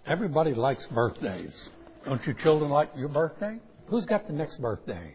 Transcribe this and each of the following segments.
Everybody likes birthdays. Don't you children like your birthday? Who's got the next birthday?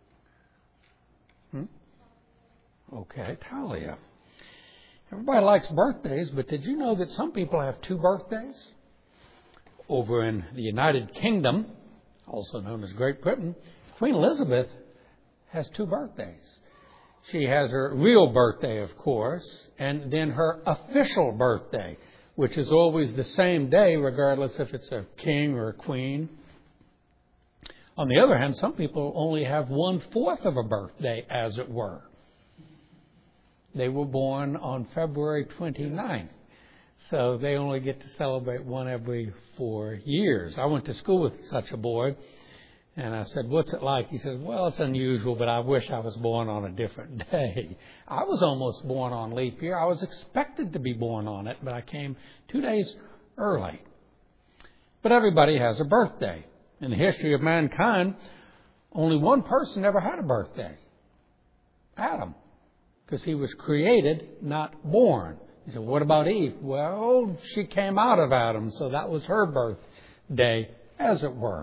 Okay, Talia. Everybody likes birthdays, but did you know that some people have two birthdays? Over in the United Kingdom, also known as Great Britain, Queen Elizabeth has two birthdays. She has her real birthday, of course, and then her official birthday, which is always the same day, regardless if it's a king or a queen. On the other hand, some people only have 1/4 of a birthday, as it were. They were born on February 29th, so they only get to celebrate one every 4 years. I went to school with such a boy, and I said, "What's it like?" He said, "Well, it's unusual, but I wish I was born on a different day." I was almost born on leap year. I was expected to be born on it, but I came 2 days early. But everybody has a birthday. In the history of mankind, only one person ever had a birthday. Adam. Because he was created, not born. He said, "What about Eve?" Well, she came out of Adam, so that was her birthday, as it were.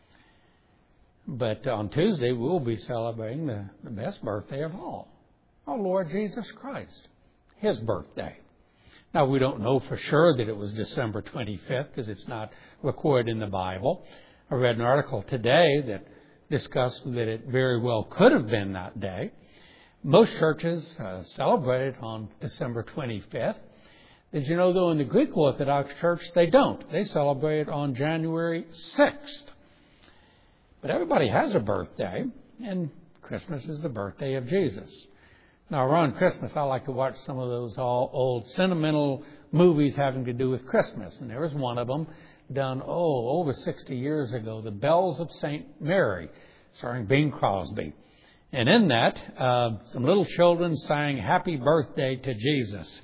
But on Tuesday, we'll be celebrating the best birthday of all, our Lord Jesus Christ, His birthday. Now, we don't know for sure that it was December 25th, because it's not recorded in the Bible. I read an article today that discussed that it very well could have been that day. Most churches celebrate it on December 25th. Did you know, though, in the Greek Orthodox Church, they don't. They celebrate it on January 6th. But everybody has a birthday, and Christmas is the birthday of Jesus. Now, around Christmas, I like to watch some of those old sentimental movies having to do with Christmas. And there was one of them done, over 60 years ago, The Bells of St. Mary, starring Bing Crosby. And in that, some little children sang "Happy Birthday" to Jesus.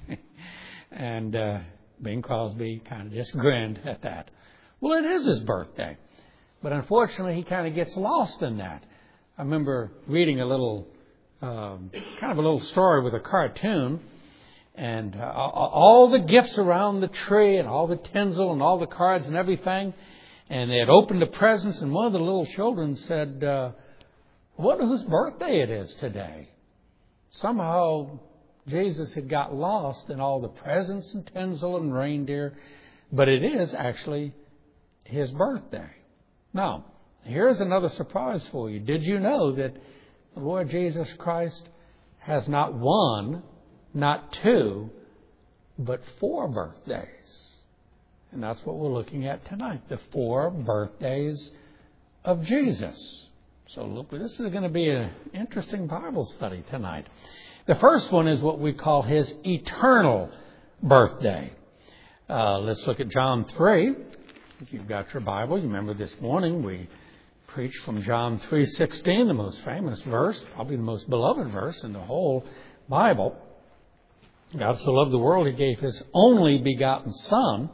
And Bing Crosby kind of just grinned at that. Well, it is his birthday. But unfortunately, he kind of gets lost in that. I remember reading a little, kind of a little story with a cartoon. And all the gifts around the tree and all the tinsel and all the cards and everything. And they had opened the presents, and one of the little children said, "Wonder whose birthday it is today." Somehow Jesus had got lost in all the presents and tinsel and reindeer, but it is actually his birthday. Now, here's another surprise for you. Did you know that the Lord Jesus Christ has not one, not two, but 4 birthdays? And that's what we're looking at tonight, the 4 birthdays of Jesus. So look, this is going to be an interesting Bible study tonight. The first one is what we call his eternal birthday. Let's look at John 3. If you've got your Bible, you remember this morning we preached from John 3:16, the most famous verse, probably the most beloved verse in the whole Bible. God so loved the world, He gave His only begotten Son.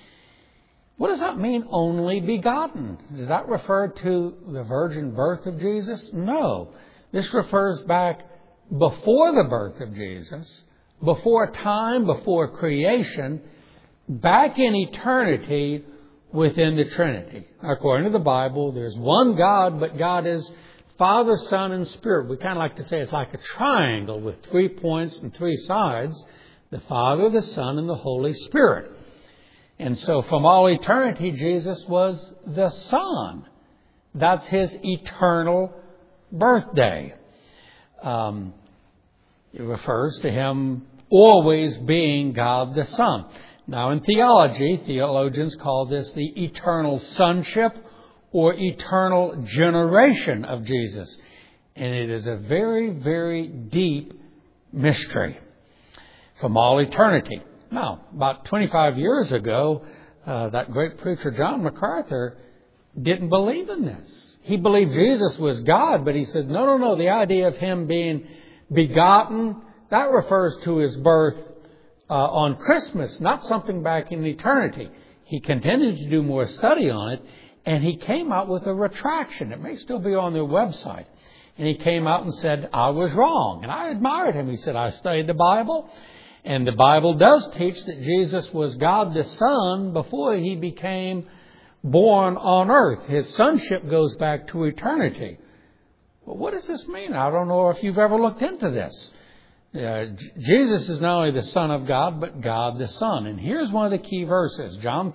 What does that mean, only begotten? Does that refer to the virgin birth of Jesus? No. This refers back before the birth of Jesus, before time, before creation, back in eternity within the Trinity. According to the Bible, there's one God, but God is Father, Son, and Spirit. We kind of like to say it's like a triangle with 3 points and 3 sides. The Father, the Son, and the Holy Spirit. And so from all eternity, Jesus was the Son. That's His eternal birthday. It refers to Him always being God the Son. Now in theology, theologians call this the eternal sonship or eternal generation of Jesus. And it is a very, very deep mystery from all eternity. Now, about 25 years ago, that great preacher John MacArthur didn't believe in this. He believed Jesus was God, but he said, no, the idea of Him being begotten, that refers to His birth on Christmas, not something back in eternity. He continued to do more study on it, and he came out with a retraction. It may still be on their website. And he came out and said, I was wrong. And I admired him. He said, I studied the Bible, And the Bible does teach that Jesus was God the Son before he became born on earth. His sonship goes back to eternity. Well, what does this mean? I don't know if you've ever looked into this. Jesus is not only the Son of God, but God the Son. And here's one of the key verses, John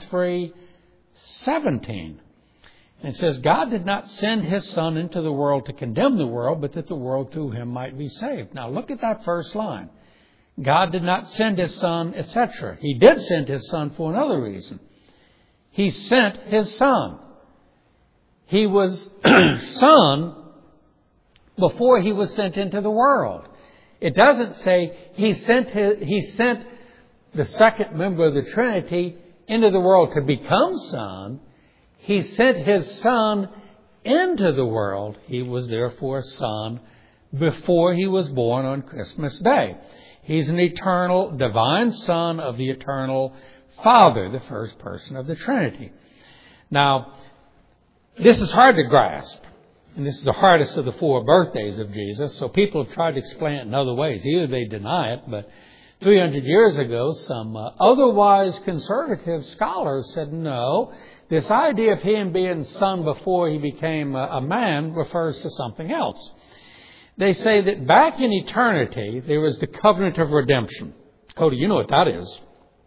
3:17. And it says, God did not send his Son into the world to condemn the world, but that the world through him might be saved. Now look at that first line. God did not send his Son, etc. He did send his Son for another reason. He sent his Son. He was Son before he was sent into the world. It doesn't say he sent the second member of the Trinity into the world to become Son. He sent his Son into the world. He was therefore Son before he was born on Christmas Day. He's an eternal, divine Son of the eternal Father, the first person of the Trinity. Now, this is hard to grasp. And this is the hardest of the 4 birthdays of Jesus. So people have tried to explain it in other ways. Either they deny it, but 300 years ago, some otherwise conservative scholars said, no, this idea of him being Son before he became a man refers to something else. They say that back in eternity, there was the covenant of redemption. Cody, you know what that is.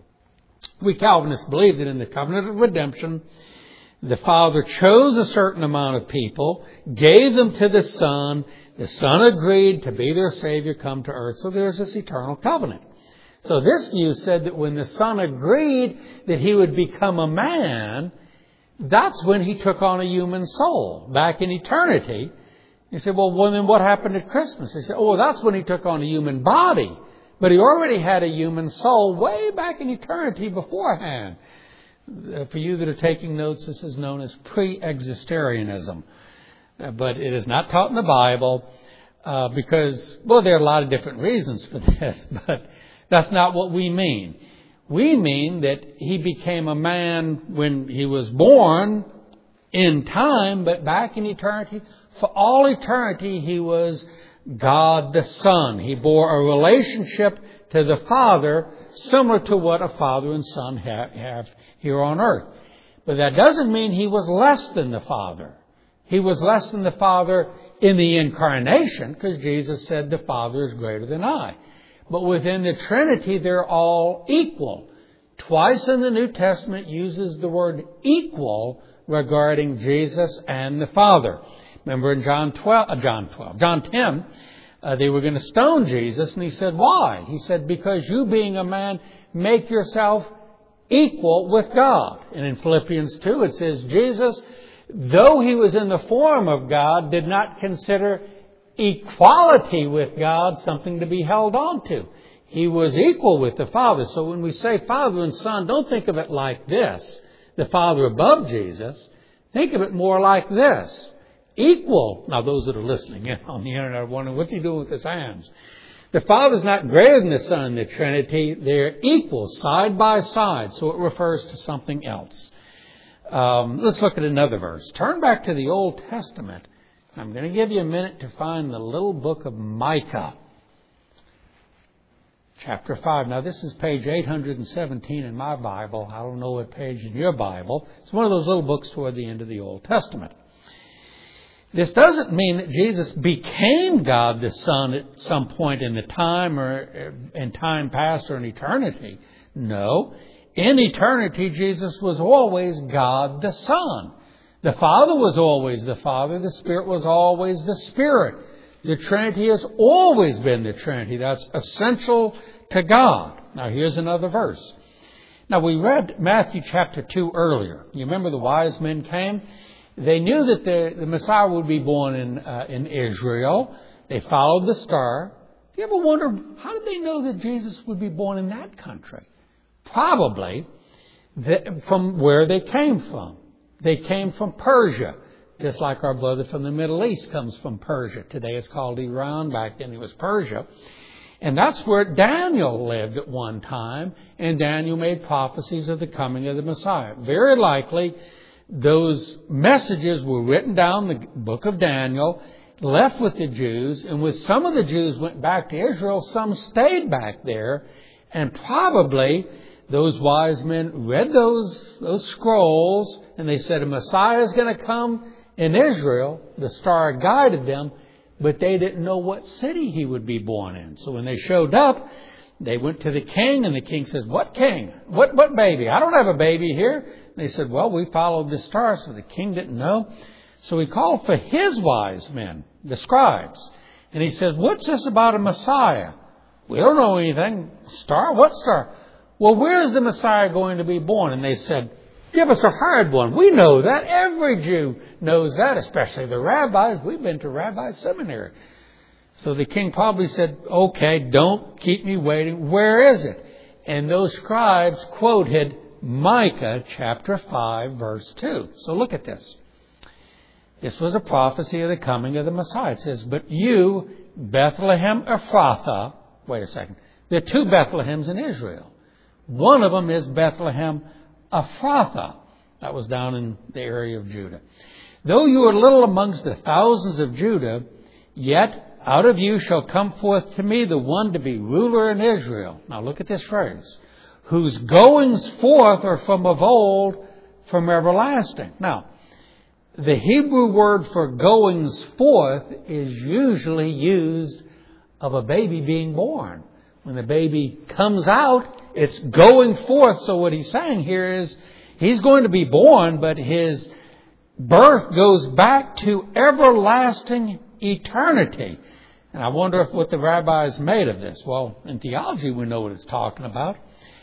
We Calvinists believe that in the covenant of redemption, the Father chose a certain amount of people, gave them to the Son. The Son agreed to be their Savior, come to earth. So there's this eternal covenant. So this view said that when the Son agreed that he would become a man, that's when he took on a human soul, back in eternity. You say, well, then what happened at Christmas? They say, oh, that's when he took on a human body. But he already had a human soul way back in eternity beforehand. For you that are taking notes, this is known as pre-existerianism. But it is not taught in the Bible because, well, there are a lot of different reasons for this, but that's not what we mean. We mean that he became a man when he was born in time, but back in eternity. For all eternity, he was God the Son. He bore a relationship to the Father similar to what a father and son have here on earth. But that doesn't mean he was less than the Father. He was less than the Father in the incarnation, because Jesus said the Father is greater than I. But within the Trinity, they're all equal. Twice in the New Testament uses the word equal regarding Jesus and the Father. Remember in John 10, they were going to stone Jesus, and he said, why? He said, because you being a man make yourself equal with God. And in Philippians 2 it says, Jesus, though he was in the form of God, did not consider equality with God something to be held on to. He was equal with the Father. So when we say Father and Son, don't think of it like this, the Father above Jesus. Think of it more like this. Equal. Now those that are listening in on the internet are wondering, what's he doing with his hands? The Father's not greater than the Son in the Trinity. They're equal, side by side. So it refers to something else. Let's look at another verse. Turn back to the Old Testament. I'm going to give you a minute to find the little book of Micah. Chapter 5. Now this is page 817 in my Bible. I don't know what page in your Bible. It's one of those little books toward the end of the Old Testament. This doesn't mean that Jesus became God the Son at some point in the time or in time past or in eternity. No. In eternity, Jesus was always God the Son. The Father was always the Father. The Spirit was always the Spirit. The Trinity has always been the Trinity. That's essential to God. Now here's another verse. Now we read Matthew chapter 2 earlier. You remember the wise men came? They knew that the Messiah would be born in Israel. They followed the star. Do you ever wonder, how did they know that Jesus would be born in that country? Probably from where they came from. They came from Persia, just like our brother from the Middle East comes from Persia. Today it's called Iran. Back then it was Persia. And that's where Daniel lived at one time. And Daniel made prophecies of the coming of the Messiah. Very likely, those messages were written down in the book of Daniel, left with the Jews, and with some of the Jews went back to Israel, some stayed back there And probably those wise men read those scrolls, and they said a Messiah is going to come in Israel. The star guided them, but they didn't know what city he would be born in. So when they showed up, they went to the king, and the king says, "What king? What baby? I don't have a baby here." They said, "Well, we followed the star." So the king didn't know. So he called for his wise men, the scribes. And he said, "What's this about a Messiah? We don't know anything. Star? What star? Well, where is the Messiah going to be born?" And they said, "Give us a hard one. We know that. Every Jew knows that, especially the rabbis. We've been to rabbi seminary." So the king probably said, "Okay, don't keep me waiting. Where is it?" And those scribes quoted Micah chapter 5, verse 2. So look at this. This was a prophecy of the coming of the Messiah. It says, "But you, Bethlehem Ephrathah," wait a second. There are two Bethlehems in Israel. One of them is Bethlehem Ephrathah. That was down in the area of Judah. "Though you are little amongst the thousands of Judah, yet out of you shall come forth to me the one to be ruler in Israel." Now look at this phrase. "Whose goings forth are from of old, from everlasting." Now, the Hebrew word for goings forth is usually used of a baby being born. When the baby comes out, it's going forth. So what he's saying here is he's going to be born, but his birth goes back to everlasting eternity. And I wonder what the rabbis made of this. Well, in theology, we know what it's talking about.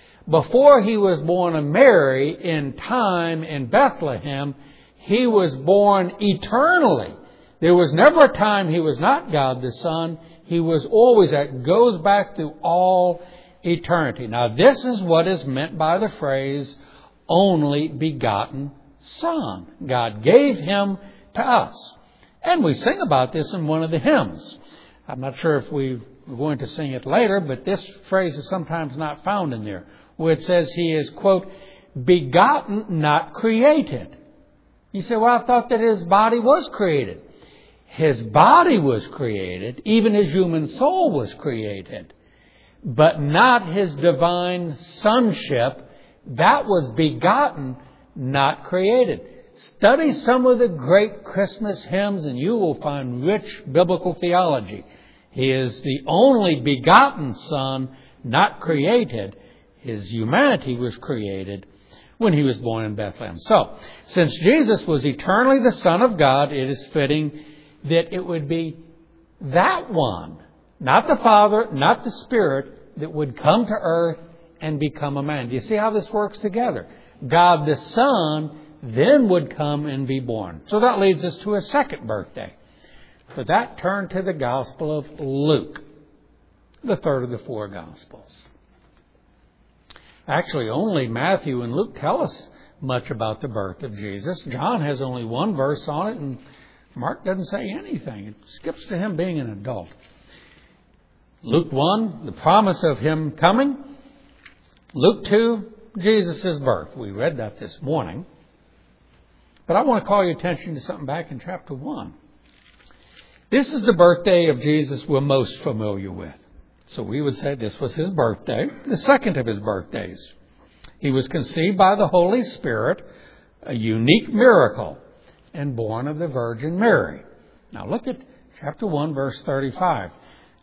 Before he was born of Mary in time in Bethlehem, he was born eternally. There was never a time he was not God the Son. He was always that. Goes back through all eternity. Now, this is what is meant by the phrase, only begotten Son. God gave him to us. And we sing about this in one of the hymns. I'm not sure if we're going to sing it later, but this phrase is sometimes not found in there, where it says he is, quote, begotten, not created. You say, well, I thought that his body was created. His body was created, even his human soul was created, but not his divine sonship. That was begotten, not created. Study some of the great Christmas hymns and you will find rich biblical theology. He is the only begotten Son, not created. His humanity was created when he was born in Bethlehem. So, since Jesus was eternally the Son of God, it is fitting that it would be that one, not the Father, not the Spirit, that would come to earth and become a man. Do you see how this works together? God the Son then would come and be born. So that leads us to a second birthday. For that, turn to the Gospel of Luke, the third of the four Gospels. Actually, only Matthew and Luke tell us much about the birth of Jesus. John has only one verse on it, and Mark doesn't say anything. It skips to him being an adult. Luke 1, the promise of him coming. Luke 2, Jesus' birth. We read that this morning. But I want to call your attention to something back in chapter 1. This is the birthday of Jesus we're most familiar with. So we would say this was his birthday, the second of his birthdays. He was conceived by the Holy Spirit, a unique miracle, and born of the Virgin Mary. Now look at chapter 1, verse 35.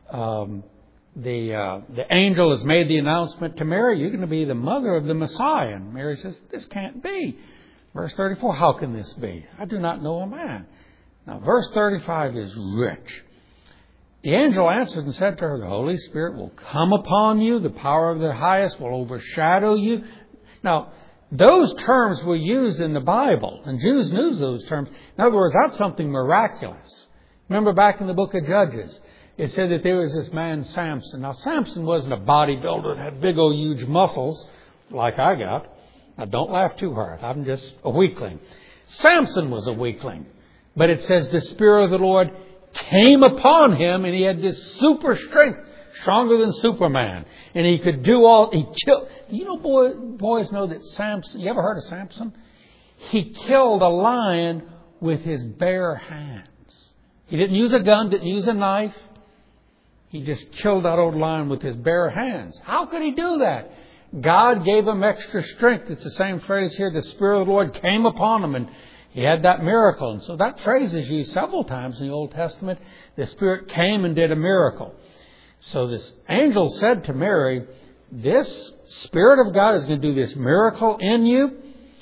The angel has made the announcement to Mary, you're going to be the mother of the Messiah. And Mary says, this can't be. Verse 34, how can this be? I do not know a man. Now verse 35 is rich. The angel answered and said to her, the Holy Spirit will come upon you. The power of the highest will overshadow you. Now, those terms were used in the Bible, and Jews knew those terms. In other words, that's something miraculous. Remember back in the book of Judges, it said that there was this man, Samson. Now, Samson wasn't a bodybuilder that had big old huge muscles like I got. Now, don't laugh too hard. I'm just a weakling. Samson was a weakling. But it says the Spirit of the Lord came upon him, and he had this super strength, stronger than Superman. And he could do all, he killed. You know, boys know that Samson, you ever heard of Samson? He killed a lion with his bare hands. He didn't use a gun, didn't use a knife. He just killed that old lion with his bare hands. How could he do that? God gave him extra strength. It's the same phrase here. The Spirit of the Lord came upon him and he had that miracle. And so that phrase is used several times in the Old Testament. The Spirit came and did a miracle. So this angel said to Mary, this Spirit of God is going to do this miracle in you.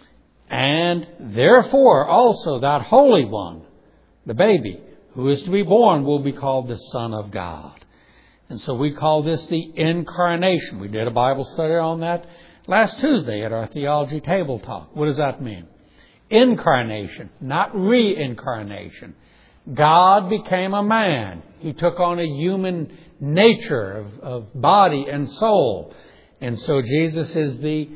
And therefore also that Holy One, the baby who is to be born, will be called the Son of God. And so we call this the Incarnation. We did a Bible study on that last Tuesday at our Theology Table Talk. What does that mean? Incarnation, not reincarnation. God became a man. He took on a human nature of body and soul. And so Jesus is the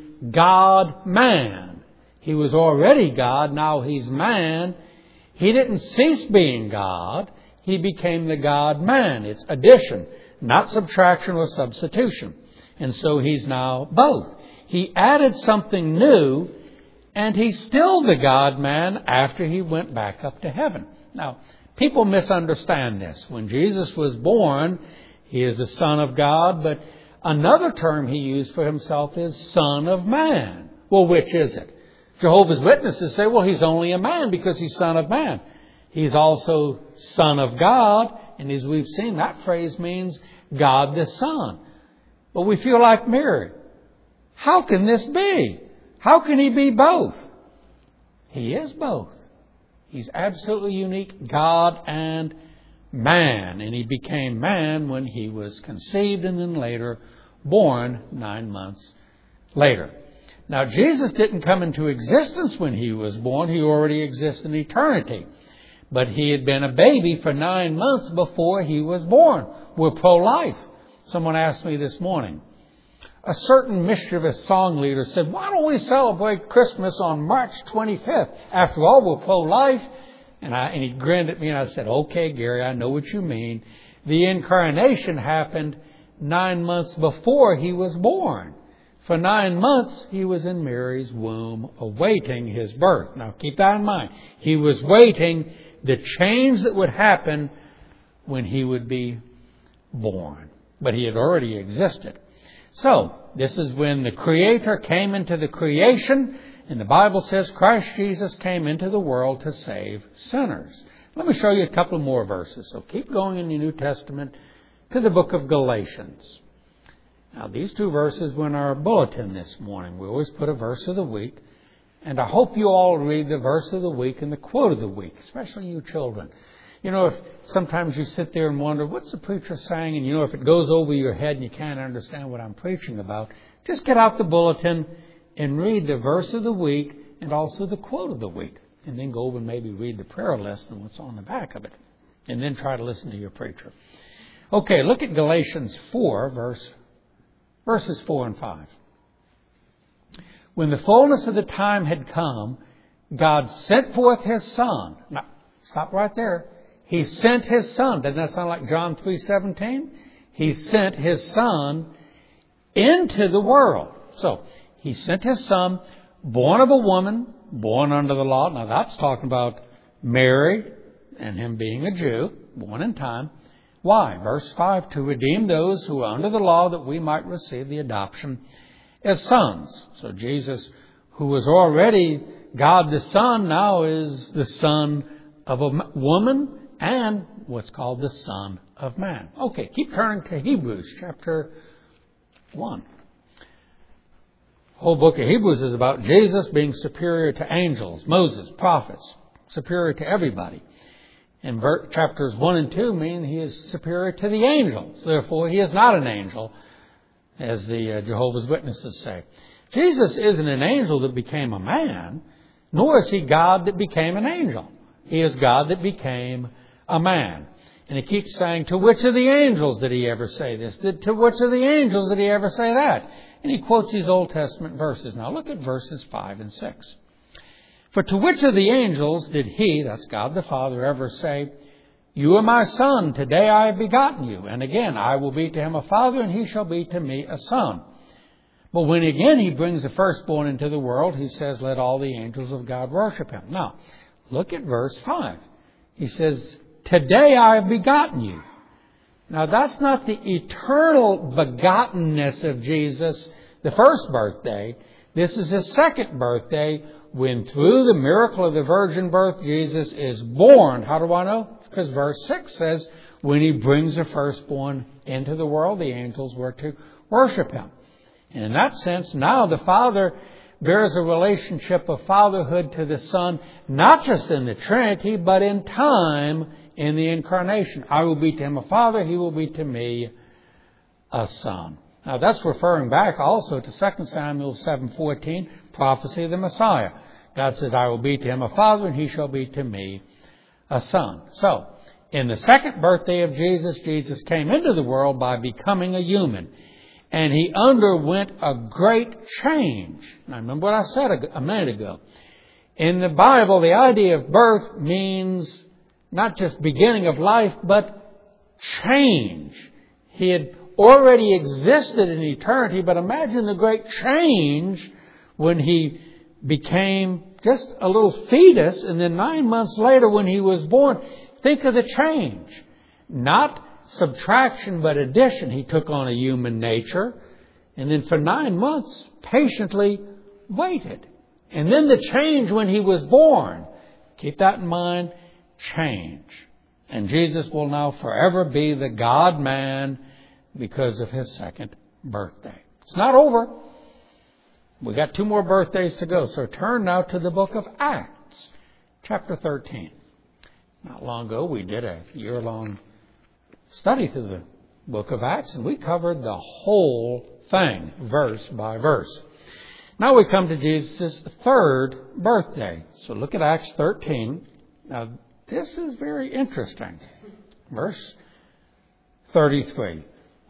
God-man. He was already God, now He's man. He didn't cease being God. He became the God-man. It's addition, not subtraction or substitution. And so He's now both. He added something new, and He's still the God-man after He went back up to heaven. Now, people misunderstand this. When Jesus was born, He is the Son of God, but another term He used for Himself is Son of Man. Well, which is it? Jehovah's Witnesses say, well, He's only a man because He's Son of Man. He's also Son of God, and as we've seen, that phrase means God the Son. But we feel like Mary. How can this be? How can He be both? He is both. He's absolutely unique, God and man. And He became man when He was conceived and then later born 9 months later. Now, Jesus didn't come into existence when He was born. He already exists in eternity. But He had been a baby for 9 months before He was born. We're pro-life. Someone asked me this morning. A certain mischievous song leader said, why don't we celebrate Christmas on March 25th? After all, we're pro-life. And he grinned at me and I said, okay, Gary, I know what you mean. The incarnation happened 9 months before He was born. For 9 months, He was in Mary's womb awaiting His birth. Now, keep that in mind. He was waiting the change that would happen when He would be born. But He had already existed. So, this is when the Creator came into the creation, and the Bible says Christ Jesus came into the world to save sinners. Let me show you a couple more verses. So keep going in the New Testament to the book of Galatians. Now, these two verses were in our bulletin this morning. We always put a verse of the week. And I hope you all read the verse of the week and the quote of the week, especially you children. You know, if sometimes you sit there and wonder, what's the preacher saying? And you know, if it goes over your head and you can't understand what I'm preaching about, just get out the bulletin and read the verse of the week and also the quote of the week. And then go over and maybe read the prayer list and what's on the back of it. And then try to listen to your preacher. Okay, look at Galatians 4, verses 4 and 5. When the fullness of the time had come, God sent forth His Son. Now, stop right there. He sent His Son. Doesn't that sound like John 3:17? He sent His Son into the world. So, He sent His Son, born of a woman, born under the law. Now, that's talking about Mary and Him being a Jew, born in time. Why? Verse 5, to redeem those who are under the law that we might receive the adoption as sons. So Jesus, who was already God the Son, now is the Son of a woman and what's called the Son of Man. Okay, keep turning to Hebrews chapter 1. The whole book of Hebrews is about Jesus being superior to angels, Moses, prophets, superior to everybody. And chapters 1 and 2 mean He is superior to the angels. Therefore, He is not an angel, as the Jehovah's Witnesses say. Jesus isn't an angel that became a man, nor is He God that became an angel. He is God that became a man. And He keeps saying, to which of the angels did He ever say this? To which of the angels did He ever say that? And He quotes these Old Testament verses. Now look at verses 5 and 6. For to which of the angels did He, that's God the Father, ever say, you are my Son, today I have begotten you. And again, I will be to him a father, and he shall be to me a son. But when again He brings the firstborn into the world, He says, let all the angels of God worship Him. Now, look at verse 5. He says, today I have begotten you. Now that's not the eternal begottenness of Jesus, the first birthday. This is His second birthday, when through the miracle of the virgin birth, Jesus is born. How do I know? Because verse 6 says, when He brings the firstborn into the world, the angels were to worship Him. And in that sense, now the Father bears a relationship of fatherhood to the Son, not just in the Trinity, but in time in the Incarnation. I will be to Him a father, He will be to me a son. Now that's referring back also to 2 Samuel 7:14, prophecy of the Messiah. God says, I will be to him a father, and he shall be to me a son. So, in the second birthday of Jesus, Jesus came into the world by becoming a human. And He underwent a great change. Now remember what I said a minute ago. In the Bible, the idea of birth means not just beginning of life, but change. He had already existed in eternity, but imagine the great change when He became just a little fetus, and then 9 months later when He was born. Think of the change. Not subtraction, but addition. He took on a human nature, and then for 9 months patiently waited. And then the change when He was born. Keep that in mind. Change. And Jesus will now forever be the God-man because of His second birthday. It's not over. We got 2 more birthdays to go. So turn now to the book of Acts, chapter 13. Not long ago, we did a year-long study through the book of Acts, and we covered the whole thing, verse by verse. Now we come to Jesus' third birthday. So look at Acts 13. Now, this is very interesting. Verse 33.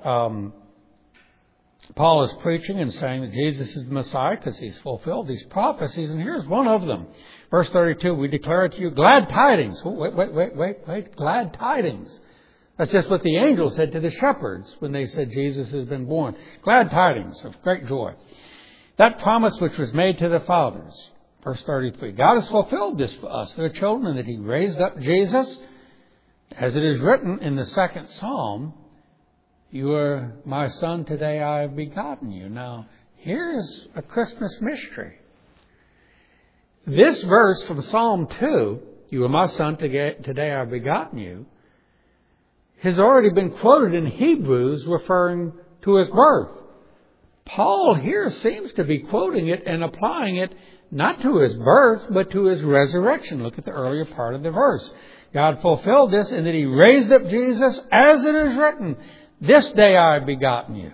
Paul is preaching and saying that Jesus is the Messiah because He's fulfilled these prophecies, and here's one of them. Verse 32, we declare to you glad tidings. Wait. Glad tidings. That's just what the angel said to the shepherds when they said Jesus has been born. Glad tidings of great joy. That promise which was made to the fathers. Verse 33. God has fulfilled this for us, their children, and that He raised up Jesus. As it is written in the second Psalm, you are my son, today I have begotten you. Now, here's a Christmas mystery. This verse from Psalm 2, you are my son, today I have begotten you, has already been quoted in Hebrews referring to His birth. Paul here seems to be quoting it and applying it not to His birth, but to His resurrection. Look at the earlier part of the verse. God fulfilled this in that He raised up Jesus, as it is written, this day I have begotten you.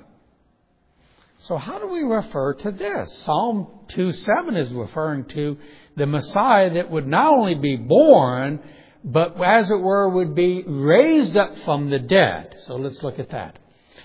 So how do we refer to this? Psalm 2:7 is referring to the Messiah that would not only be born, but as it were, would be raised up from the dead. So let's look at that.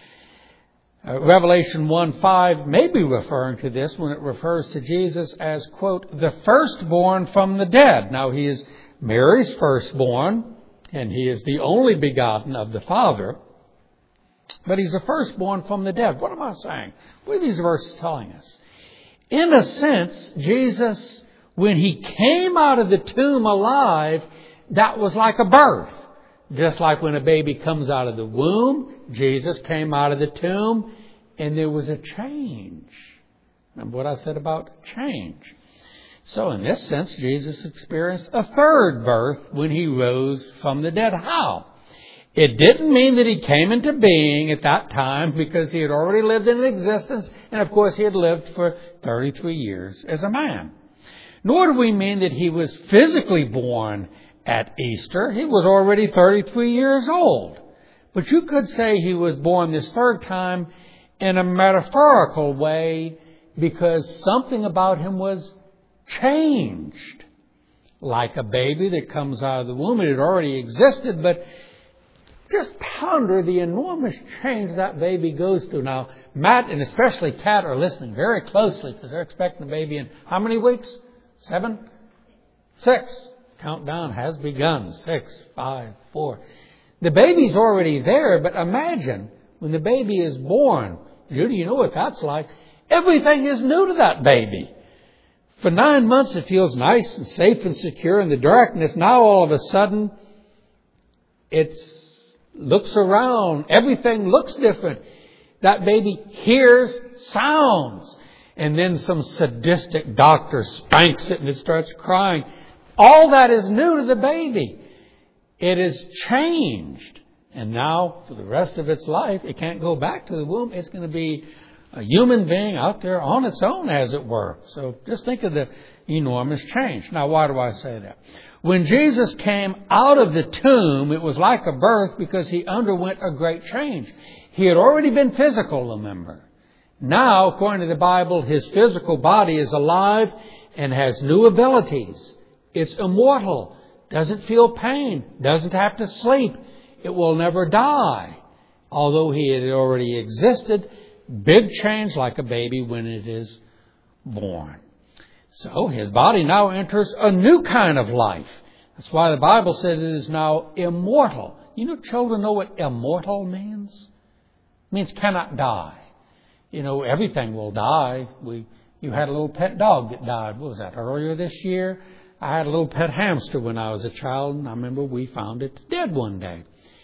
Revelation 1:5 may be referring to this when it refers to Jesus as, quote, the firstborn from the dead. Now, He is Mary's firstborn, and He is the only begotten of the Father. But He's the firstborn from the dead. What am I saying? What are these verses telling us? In a sense, Jesus, when He came out of the tomb alive, that was like a birth. Just like when a baby comes out of the womb, Jesus came out of the tomb, and there was a change. Remember what I said about change? So in this sense, Jesus experienced a third birth when He rose from the dead. How? It didn't mean that He came into being at that time, because He had already lived in existence, and of course He had lived for 33 years as a man. Nor do we mean that He was physically born at Easter. He was already 33 years old. But you could say He was born this third time in a metaphorical way, because something about Him was changed. Like a baby that comes out of the womb. It had already existed, but just ponder the enormous change that baby goes through. Now, Matt and especially Kat are listening very closely, because they're expecting a baby in how many weeks? 7? 6. Countdown has begun. 6, 5, 4. The baby's already there, but imagine when the baby is born. Judy, you know what that's like. Everything is new to that baby. For 9 months it feels nice and safe and secure in the darkness. Now all of a sudden it's looks around. Everything looks different. That baby hears sounds. And then some sadistic doctor spanks it and it starts crying. All that is new to the baby. It is changed. And now, for the rest of its life, it can't go back to the womb. It's going to be a human being out there on its own, as it were. So just think of the enormous change. Now, why do I say that? When Jesus came out of the tomb, it was like a birth because he underwent a great change. He had already been physical, remember. Now, according to the Bible, his physical body is alive and has new abilities. It's immortal, doesn't feel pain, doesn't have to sleep. It will never die. Although he had already existed, big change like a baby when it is born. So his body now enters a new kind of life. That's why the Bible says it is now immortal. You know, children know what immortal means? It means cannot die. You know, everything will die. You had a little pet dog that died. What was that, earlier this year? I had a little pet hamster when I was a child, and I remember we found it dead one day.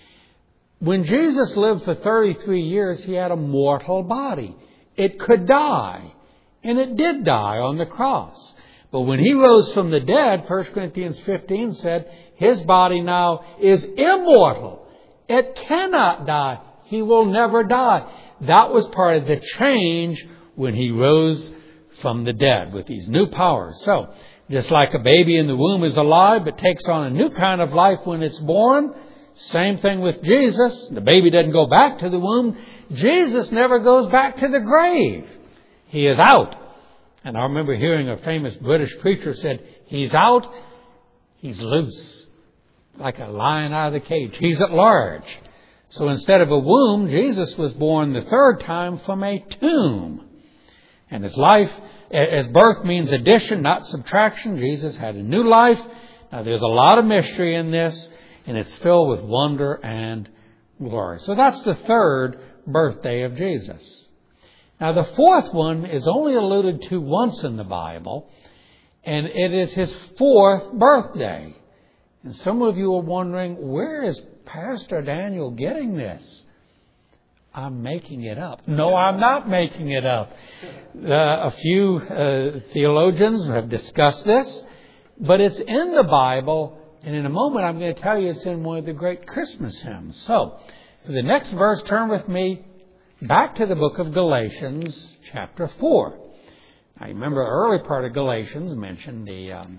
When Jesus lived for 33 years, he had a mortal body. It could die. And it did die on the cross. But when he rose from the dead, 1 Corinthians 15 said, his body now is immortal. It cannot die. He will never die. That was part of the change when he rose from the dead with these new powers. So, just like a baby in the womb is alive but takes on a new kind of life when it's born, same thing with Jesus. The baby doesn't go back to the womb. Jesus never goes back to the grave. He is out. And I remember hearing a famous British preacher said, he's out, he's loose. Like a lion out of the cage. He's at large. So instead of a womb, Jesus was born the third time from a tomb. And his life, as birth means addition, not subtraction, Jesus had a new life. Now there's a lot of mystery in this, and it's filled with wonder and glory. So that's the third birthday of Jesus. Now the fourth one is only alluded to once in the Bible, and it is his fourth birthday. And some of you are wondering, where is Pastor Daniel getting this? I'm making it up. No, I'm not making it up. A few theologians have discussed this, but it's in the Bible, and in a moment I'm going to tell you it's in one of the great Christmas hymns. So, for the next verse, turn with me back to the book of Galatians, chapter 4. Now, you remember the early part of Galatians mentioned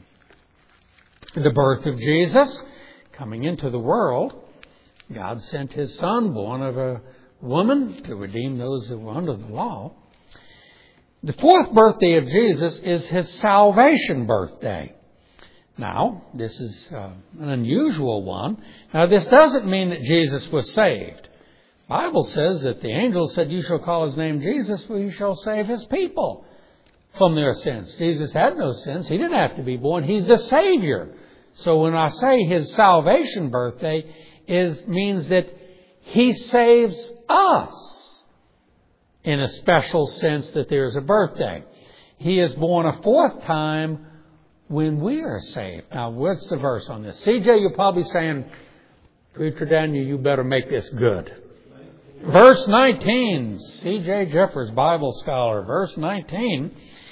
the birth of Jesus coming into the world. God sent his Son, born of a woman, to redeem those who were under the law. The fourth birthday of Jesus is his salvation birthday. Now, this is an unusual one. Now, this doesn't mean that Jesus was saved. The Bible says that the angel said, you shall call his name Jesus, for he shall save his people from their sins. Jesus had no sins. He didn't have to be born. He's the Savior. So when I say his salvation birthday, means that he saves us in a special sense that there's a birthday. He is born a fourth time when we are saved. Now, what's the verse on this? CJ, you're probably saying, Preacher Daniel, you better make this good. Verse 19, C.J. Jeffers, Bible scholar, verse 19,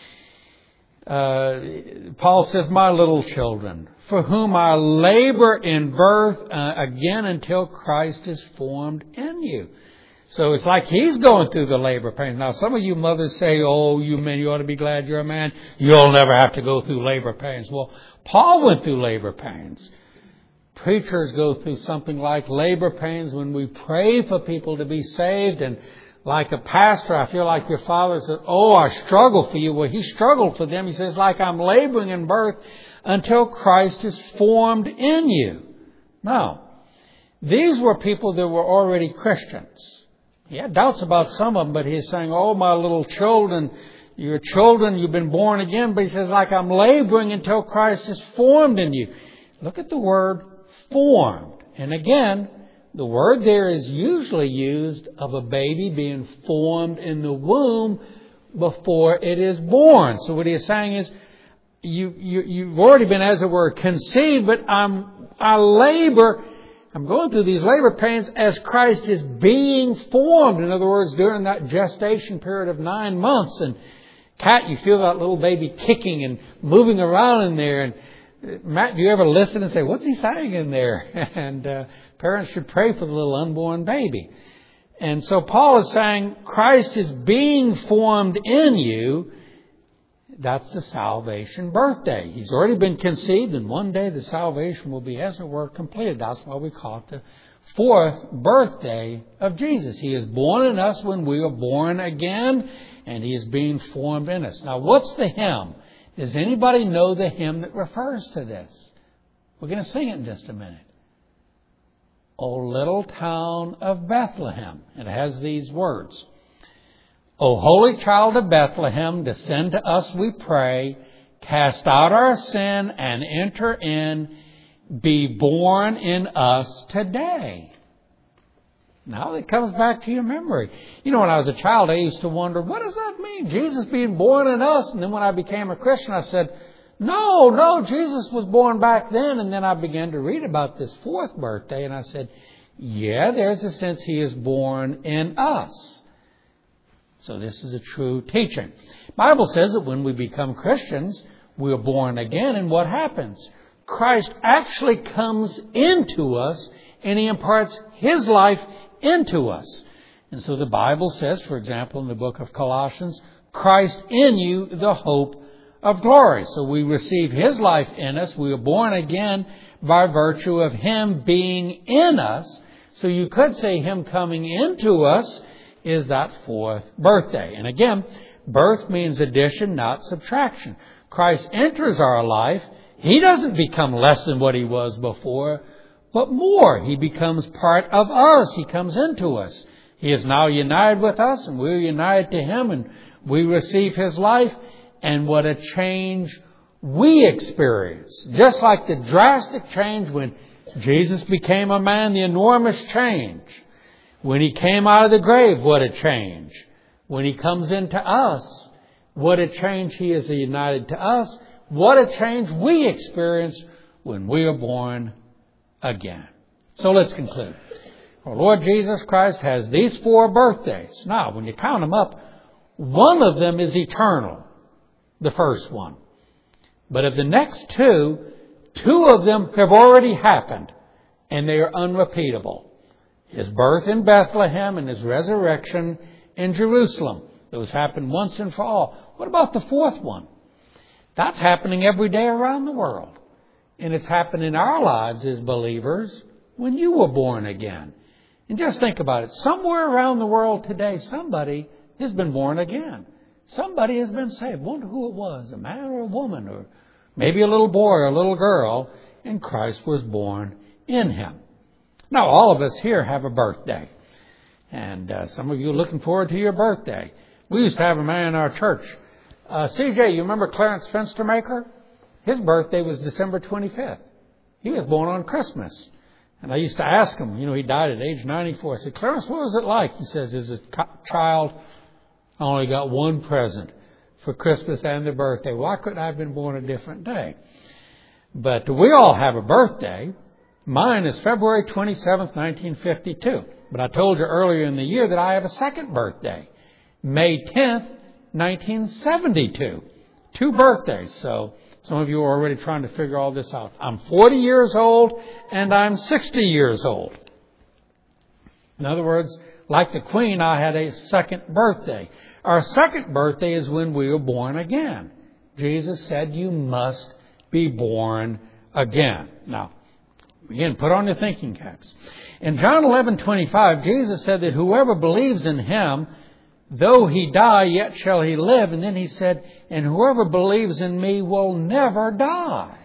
Paul says, my little children, for whom I labor in birth again until Christ is formed in you. So it's like he's going through the labor pains. Now, some of you mothers say, oh, you men, you ought to be glad you're a man. You'll never have to go through labor pains. Well, Paul went through labor pains. Preachers go through something like labor pains when we pray for people to be saved. And like a pastor, I feel like your father said, oh, I struggle for you. Well, he struggled for them. He says, like I'm laboring in birth until Christ is formed in you. Now, these were people that were already Christians. He had doubts about some of them, but he's saying, oh, my little children, you're children, you've been born again. But he says, like I'm laboring until Christ is formed in you. Look at the word formed. And again, the word there is usually used of a baby being formed in the womb before it is born. So what he's saying is, you've already been, as it were, conceived, but I labor I'm going through these labor pains as Christ is being formed. In other words, during that gestation period of 9 months. And Kat, you feel that little baby kicking and moving around in there. And Matt, do you ever listen and say, what's he saying in there? And parents should pray for the little unborn baby. And so Paul is saying Christ is being formed in you. That's the salvation birthday. He's already been conceived, and one day the salvation will be, as it were, completed. That's why we call it the fourth birthday of Jesus. He is born in us when we are born again, and He is being formed in us. Now, what's the hymn? Does anybody know the hymn that refers to this? We're going to sing it in just a minute. O little town of Bethlehem. It has these words. O holy child of Bethlehem, descend to us, we pray. Cast out our sin and enter in. Be born in us today. Now it comes back to your memory. You know, when I was a child, I used to wonder, what does that mean? Jesus being born in us. And then when I became a Christian, I said, no, Jesus was born back then. And then I began to read about this fourth birthday. And I said, yeah, there's a sense He is born in us. So this is a true teaching. The Bible says that when we become Christians, we are born again. And what happens? Christ actually comes into us and He imparts His life into us. And so the Bible says, for example, in the book of Colossians, Christ in you, the hope of glory. So we receive His life in us. We are born again by virtue of Him being in us. So you could say Him coming into us is that fourth birthday. And again, birth means addition, not subtraction. Christ enters our life. He doesn't become less than what He was before, but more. He becomes part of us. He comes into us. He is now united with us, and we're united to Him, and we receive His life. And what a change we experience. Just like the drastic change when Jesus became a man, the enormous change. When He came out of the grave, what a change. When He comes into us, what a change He is united to us. What a change we experience when we are born again. So let's conclude. Our Lord Jesus Christ has these 4 birthdays. Now, when you count them up, one of them is eternal, the first one. But of the next 2 of them have already happened, and they are unrepeatable. His birth in Bethlehem and His resurrection in Jerusalem. Those happened once and for all. What about the fourth one? That's happening every day around the world. And it's happened in our lives as believers when you were born again. And just think about it. Somewhere around the world today, somebody has been born again. Somebody has been saved. Wonder who it was, a man or a woman, or maybe a little boy or a little girl, and Christ was born in him. Now, all of us here have a birthday. And some of you are looking forward to your birthday. We used to have a man in our church. CJ, you remember Clarence Fenstermaker? His birthday was December 25th. He was born on Christmas. And I used to ask him, he died at age 94. I said, Clarence, what was it like? He says, as a child, I only got one present for Christmas and the birthday. Why couldn't I have been born a different day? But we all have a birthday. Mine is February 27th, 1952. But I told you earlier in the year that I have a second birthday, May 10th, 1972. 2 birthdays. So some of you are already trying to figure all this out. I'm 40 years old and I'm 60 years old. In other words, like the Queen, I had a second birthday. Our second birthday is when we were born again. Jesus said, you must be born again. Now, again, put on your thinking caps. In John 11:25, Jesus said that whoever believes in Him, though he die, yet shall he live. And then He said, and whoever believes in me will never die.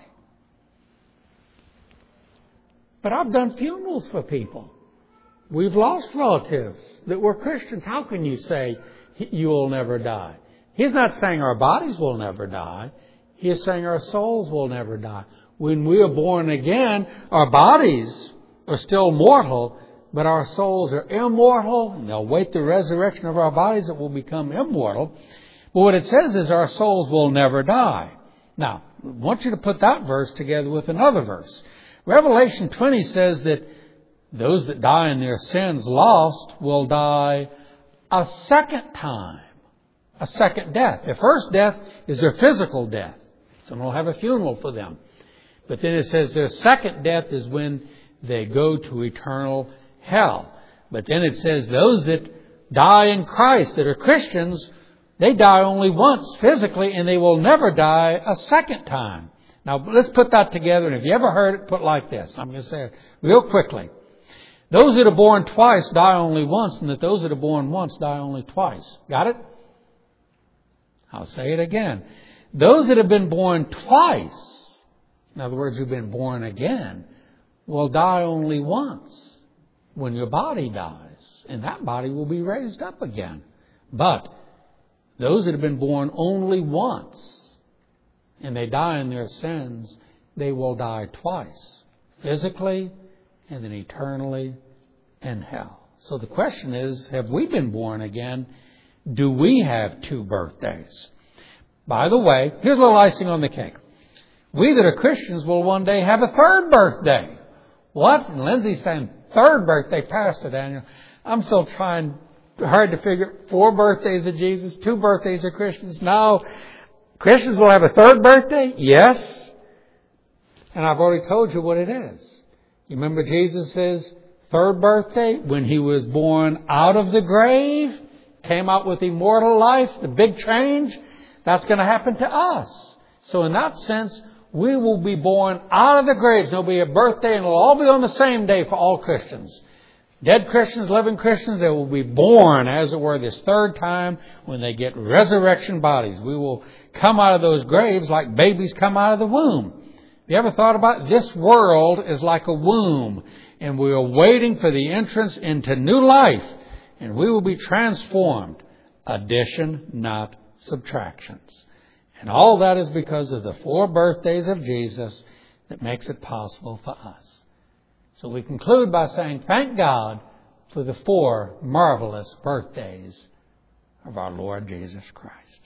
But I've done funerals for people. We've lost relatives that were Christians. How can you say you will never die? He's not saying our bodies will never die. He is saying our souls will never die. When we are born again, our bodies are still mortal, but our souls are immortal, and they'll wait the resurrection of our bodies that will become immortal. But what it says is our souls will never die. Now, I want you to put that verse together with another verse. Revelation 20 says that those that die in their sins lost will die a second time, a second death. The first death is their physical death. So they'll have a funeral for them. But then it says their second death is when they go to eternal hell. But then it says those that die in Christ, that are Christians, they die only once physically, and they will never die a second time. Now, let's put that together. And if you ever heard it put like this, I'm going to say it real quickly. Those that are born twice die only once, and that those that are born once die only twice. Got it? I'll say it again. Those that have been born twice, in other words, who've been born again, will die only once when your body dies. And that body will be raised up again. But those that have been born only once, and they die in their sins, they will die twice. Physically, and then eternally in hell. So the question is, have we been born again? Do we have two birthdays? By the way, here's a little icing on the cake. We that are Christians will one day have a third birthday. What? And Lindsay's saying, third birthday, Pastor Daniel. I'm still trying hard to figure 4 birthdays of Jesus, 2 birthdays of Christians. No. Christians will have a third birthday? Yes. And I've already told you what it is. You remember Jesus says, third birthday, when He was born out of the grave, came out with immortal life, the big change, that's going to happen to us. So in that sense, we will be born out of the graves. There'll be a birthday, and it'll all be on the same day for all Christians. Dead Christians, living Christians, they will be born, as it were, this third time when they get resurrection bodies. We will come out of those graves like babies come out of the womb. You ever thought about it? This world is like a womb, and we are waiting for the entrance into new life, and we will be transformed. Addition, not subtractions. And all that is because of the 4 birthdays of Jesus that makes it possible for us. So we conclude by saying, thank God for the 4 marvelous birthdays of our Lord Jesus Christ.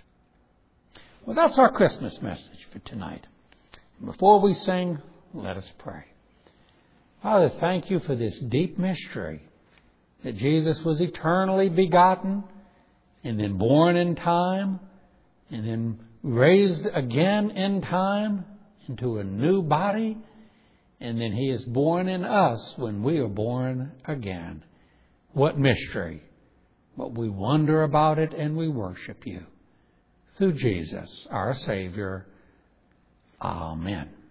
Well, that's our Christmas message for tonight. Before we sing, let us pray. Father, thank you for this deep mystery that Jesus was eternally begotten and then born in time and then raised again in time into a new body. And then He is born in us when we are born again. What mystery. But we wonder about it and we worship you. Through Jesus, our Savior. Amen.